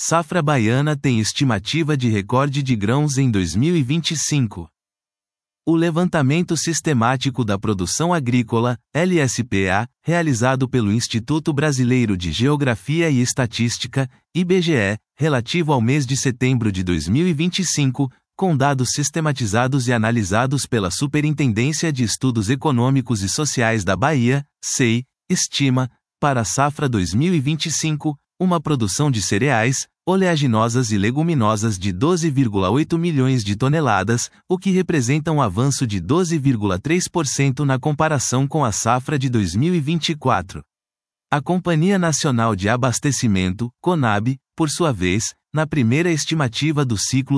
Safra baiana tem estimativa de recorde de grãos em 2025. O levantamento sistemático da produção agrícola, LSPA, realizado pelo Instituto Brasileiro de Geografia e Estatística, IBGE, relativo ao mês de setembro de 2025, com dados sistematizados e analisados pela Superintendência de Estudos Econômicos e Sociais da Bahia, SEI, estima, para a safra 2025, uma produção de cereais, oleaginosas e leguminosas de 12,8 milhões de toneladas, o que representa um avanço de 12,3% na comparação com a safra de 2024. A Companhia Nacional de Abastecimento, CONAB, por sua vez, na primeira estimativa do ciclo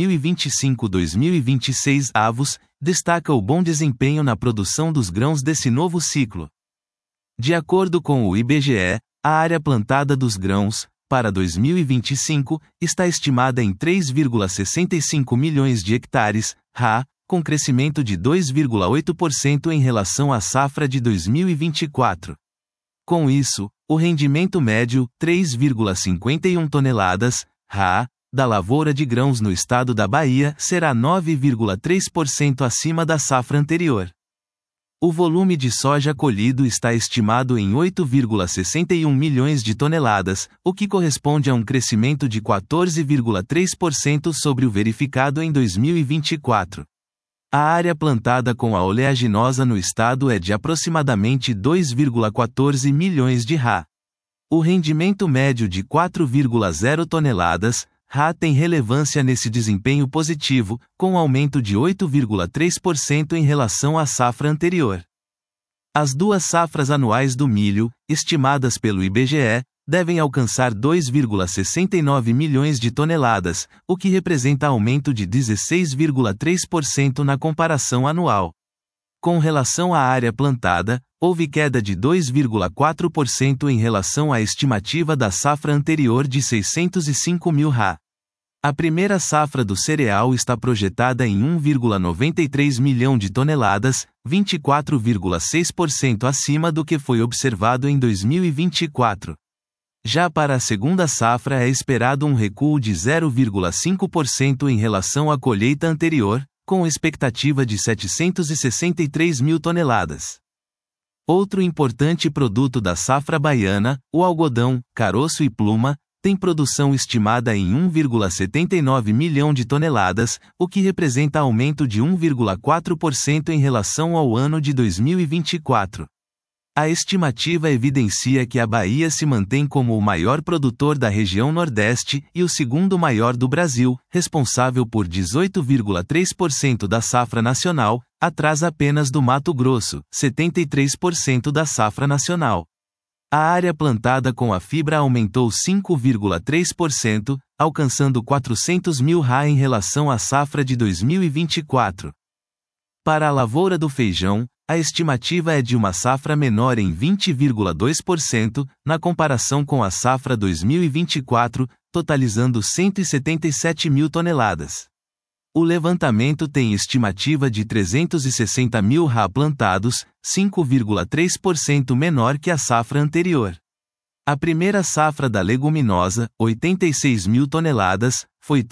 2025-2026 avos, destaca o bom desempenho na produção dos grãos desse novo ciclo. De acordo com o IBGE, a área plantada dos grãos, para 2025, está estimada em 3,65 milhões de hectares, ha, com crescimento de 2,8% em relação à safra de 2024. Com isso, o rendimento médio, 3,51 toneladas, ha, da lavoura de grãos no estado da Bahia será 9,3% acima da safra anterior. O volume de soja colhido está estimado em 8,61 milhões de toneladas, o que corresponde a um crescimento de 14,3% sobre o verificado em 2024. A área plantada com a oleaginosa no estado é de aproximadamente 2,14 milhões de ha. O rendimento médio de 4,0 toneladas, ha tem relevância nesse desempenho positivo, com aumento de 8,3% em relação à safra anterior. As duas safras anuais do milho, estimadas pelo IBGE, devem alcançar 2,69 milhões de toneladas, o que representa aumento de 16,3% na comparação anual. Com relação à área plantada, houve queda de 2,4% em relação à estimativa da safra anterior de 605 mil ha. A primeira safra do cereal está projetada em 1,93 milhão de toneladas, 24,6% acima do que foi observado em 2024. Já para a segunda safra é esperado um recuo de 0,5% em relação à colheita anterior, com expectativa de 763 mil toneladas. Outro importante produto da safra baiana, o algodão, caroço e pluma, tem produção estimada em 1,79 milhão de toneladas, o que representa aumento de 1,4% em relação ao ano de 2024. A estimativa evidencia que a Bahia se mantém como o maior produtor da região Nordeste e o segundo maior do Brasil, responsável por 18,3% da safra nacional, atrás apenas do Mato Grosso, 73% da safra nacional. A área plantada com a fibra aumentou 5,3%, alcançando 400 mil ha em relação à safra de 2024. Para a lavoura do feijão, a estimativa é de uma safra menor em 20,2%, na comparação com a safra 2024, totalizando 177 mil toneladas. O levantamento tem estimativa de 360 mil ha plantados, 5,3% menor que a safra anterior. A primeira safra da leguminosa, 86 mil toneladas, foi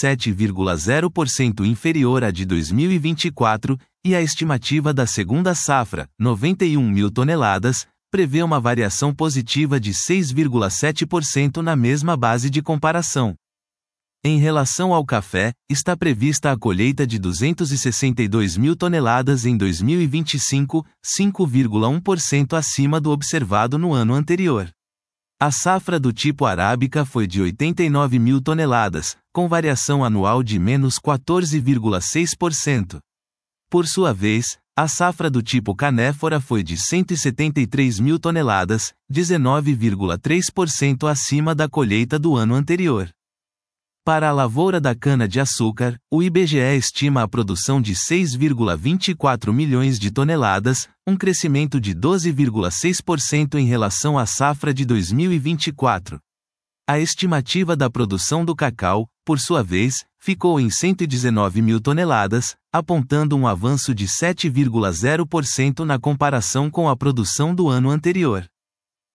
37,0% inferior à de 2024, e a estimativa da segunda safra, 91 mil toneladas, prevê uma variação positiva de 6,7% na mesma base de comparação. Em relação ao café, está prevista a colheita de 262 mil toneladas em 2025, 5,1% acima do observado no ano anterior. A safra do tipo arábica foi de 89 mil toneladas, com variação anual de menos 14,6%. Por sua vez, a safra do tipo canéfora foi de 173 mil toneladas, 19,3% acima da colheita do ano anterior. Para a lavoura da cana-de-açúcar, o IBGE estima a produção de 6,24 milhões de toneladas, um crescimento de 12,6% em relação à safra de 2024. A estimativa da produção do cacau, por sua vez, ficou em 119 mil toneladas, apontando um avanço de 7,0% na comparação com a produção do ano anterior.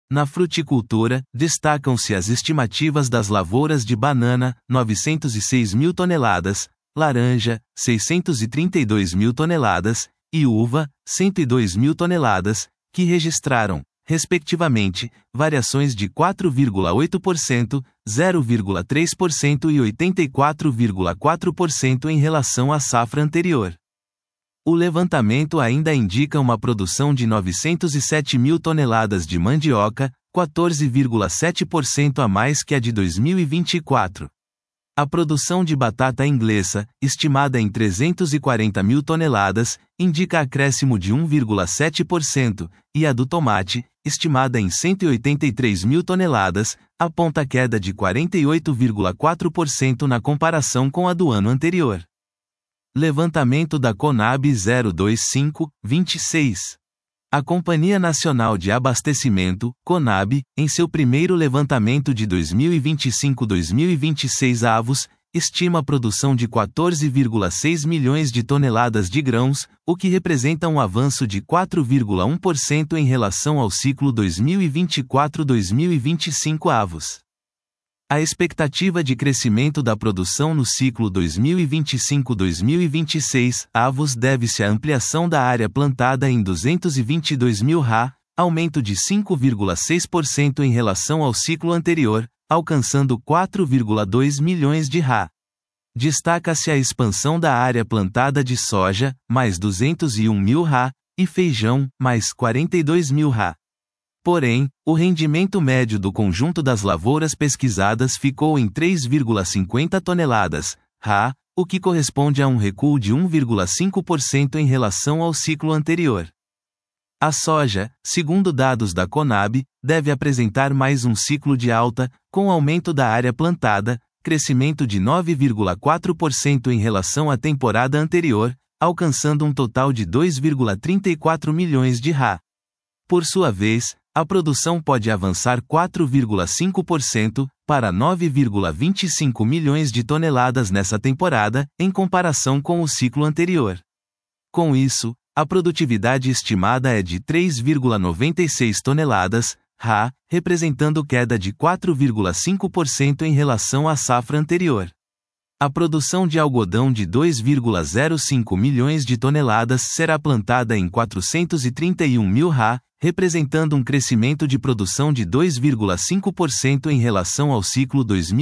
Na fruticultura, destacam-se as estimativas das lavouras de banana, 906 mil toneladas, laranja, 632 mil toneladas, e uva, 102 mil toneladas, que registraram, respectivamente, variações de 4,8%, 0,3% e 84,4% em relação à safra anterior. O levantamento ainda indica uma produção de 907 mil toneladas de mandioca, 14,7% a mais que a de 2024. A produção de batata inglesa, estimada em 340 mil toneladas, indica acréscimo de 1,7%, e a do tomate, estimada em 183 mil toneladas, aponta queda de 48,4% na comparação com a do ano anterior. Levantamento da Conab 025-26. A Companhia Nacional de Abastecimento, Conab, em seu primeiro levantamento de 2025-2026 avos, estima a produção de 14,6 milhões de toneladas de grãos, o que representa um avanço de 4,1% em relação ao ciclo 2024-2025 avos. A expectativa de crescimento da produção no ciclo 2025-2026 avos deve-se à ampliação da área plantada em 222 mil ha, aumento de 5,6% em relação ao ciclo anterior, alcançando 4,2 milhões de ha. Destaca-se a expansão da área plantada de soja, mais 201 mil ha, e feijão, mais 42 mil ha. Porém, o rendimento médio do conjunto das lavouras pesquisadas ficou em 3,50 toneladas, ha, o que corresponde a um recuo de 1,5% em relação ao ciclo anterior. A soja, segundo dados da Conab, deve apresentar mais um ciclo de alta, com aumento da área plantada, crescimento de 9,4% em relação à temporada anterior, alcançando um total de 2,34 milhões de ha. Por sua vez, a produção pode avançar 4,5%, para 9,25 milhões de toneladas nessa temporada, em comparação com o ciclo anterior. Com isso, a produtividade estimada é de 3,96 toneladas, ha, representando queda de 4,5% em relação à safra anterior. A produção de algodão de 2,05 milhões de toneladas será plantada em 431 mil ha, representando um crescimento de produção de 2,5% em relação ao ciclo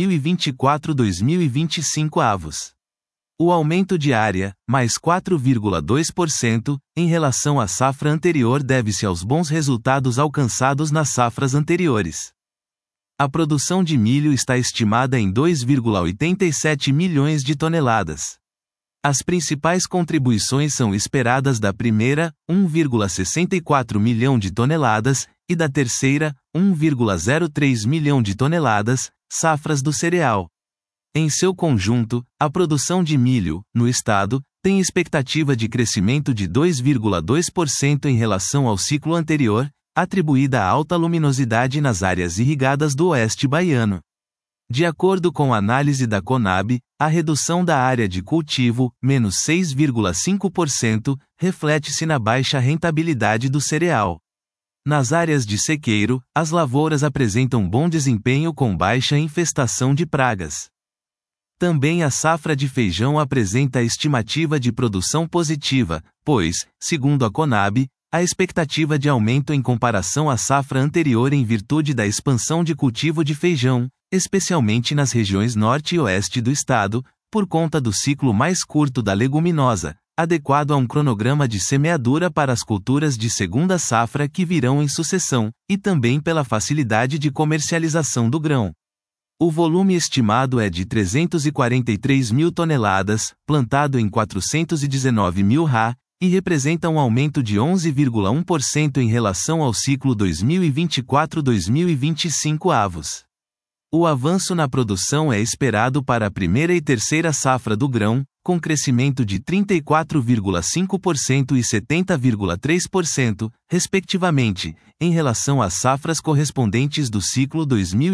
2024-2025 avos. O aumento de área, mais 4,2%, em relação à safra anterior deve-se aos bons resultados alcançados nas safras anteriores. A produção de milho está estimada em 2,87 milhões de toneladas. As principais contribuições são esperadas da primeira, 1,64 milhão de toneladas, e da terceira, 1,03 milhão de toneladas, safras do cereal. Em seu conjunto, a produção de milho, no estado, tem expectativa de crescimento de 2,2% em relação ao ciclo anterior, atribuída à alta luminosidade nas áreas irrigadas do oeste baiano. De acordo com a análise da Conab, a redução da área de cultivo, menos 6,5%, reflete-se na baixa rentabilidade do cereal. Nas áreas de sequeiro, as lavouras apresentam bom desempenho com baixa infestação de pragas. Também a safra de feijão apresenta estimativa de produção positiva, pois, segundo a Conab, a expectativa de aumento em comparação à safra anterior em virtude da expansão de cultivo de feijão, especialmente nas regiões norte e oeste do estado, por conta do ciclo mais curto da leguminosa, adequado a um cronograma de semeadura para as culturas de segunda safra que virão em sucessão, e também pela facilidade de comercialização do grão. O volume estimado é de 343 mil toneladas, plantado em 419 mil ha, e representa um aumento de 11,1% em relação ao ciclo 2024-2025 avos. O avanço na produção é esperado para a primeira e terceira safra do grão, com crescimento de 34,5% e 70,3%, respectivamente, em relação às safras correspondentes do ciclo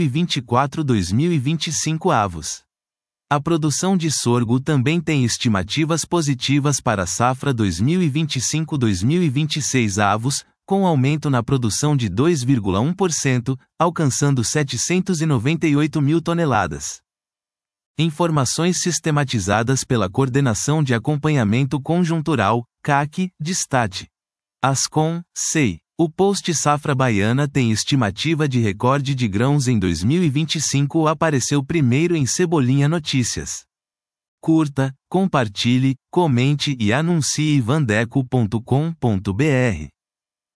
2024-2025 avos. A produção de sorgo também tem estimativas positivas para a safra 2025-2026 avos, com aumento na produção de 2,1%, alcançando 798 mil toneladas. Informações sistematizadas pela Coordenação de Acompanhamento Conjuntural, CAC, de STAT. Ascom, SEI. O Post Safra Baiana tem estimativa de recorde de grãos em 2025. Apareceu primeiro em Cebolinha Notícias. Curta, compartilhe, comente e anuncie vandeco.com.br.